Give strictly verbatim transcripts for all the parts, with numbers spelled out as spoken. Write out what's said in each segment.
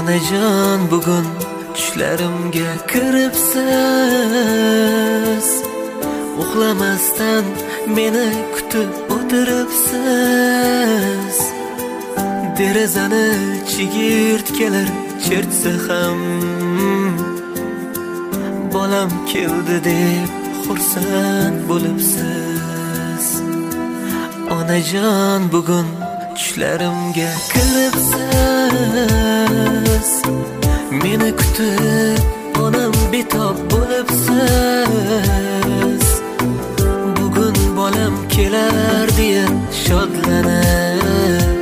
Onajon, bugun tushlarimga kiribsiz, uxlamasdan meni kutib o'tiribsiz. Derazani chigirtkalar chertsa ham bolam keldi deb xursand bo'libsiz. Onajon, bugun tushlarimga kiribsiz, meni kutib onam betob bo'libsiz. Bugun bolam kelar deya shodlanib,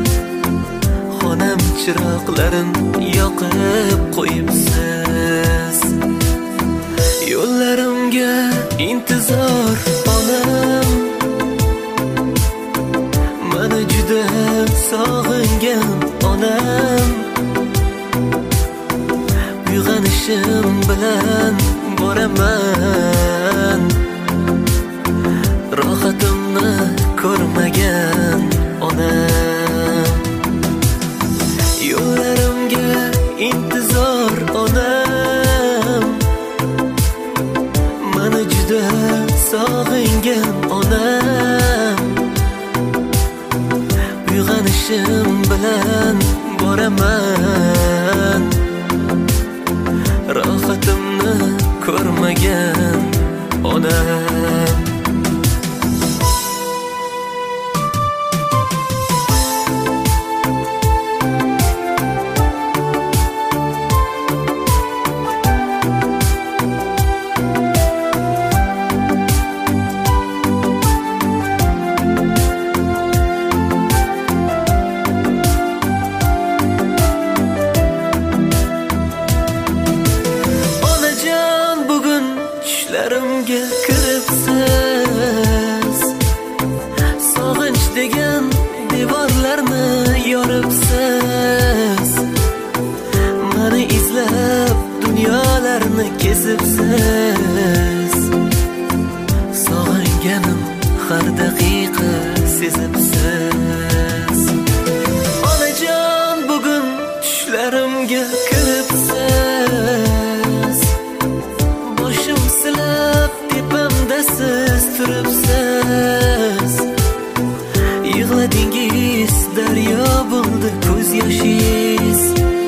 xonam chiroqlarin yoqib qo'yibsiz. Yo'llarimga intizor onam, mani juda sog'ingan onam. Uyg'onishim bilan boraman, rohatimni ko'rmagan onam. Yo'llarimga intizor onam, mani juda sog'ingan onam. Uyg'onishim bilan boraman, rohatimni ko'rmagan onam. Tushlarimga kiribsiz, sog'inch degan devorlarni yoribsiz. Mani izlab dunyolarni kezibsiz, sog'inganim har daqiqa sezibsiz. Onajon, bugun tushlarimga kiribsiz, boshim silab tepamda siz turibsiz. Yig'ladingiz, daryo bo'ldi ko'z yoshingiz.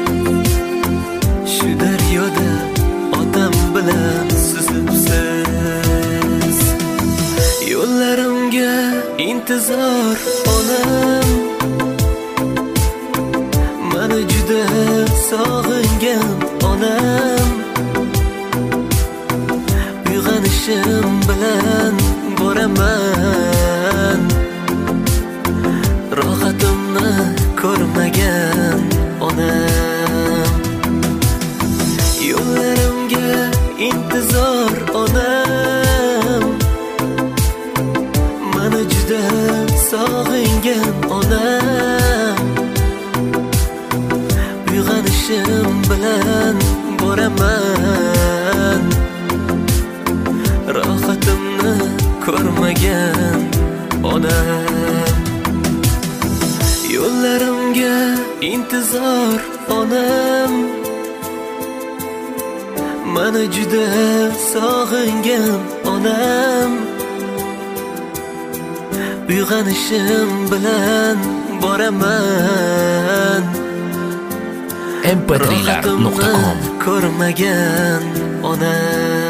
Shu daryoda otam bilan suzibsiz. Yo'llarimga intizor onam, mani juda sog'ingan onam. Uyg'onishim bilan boraman, rohatimni ko'rmagan onam. Yo'llarimga intizor onam, mani juda sog'ingan onam. Uyg'onishim bilan boraman, rohatimni ko'rmagan onam. Yo'llarimga intizor onam, mani juda sog'ingan onam. Uyg'onishim bilan boraman, em pe tri lar nuqta com ko'rmagan onam.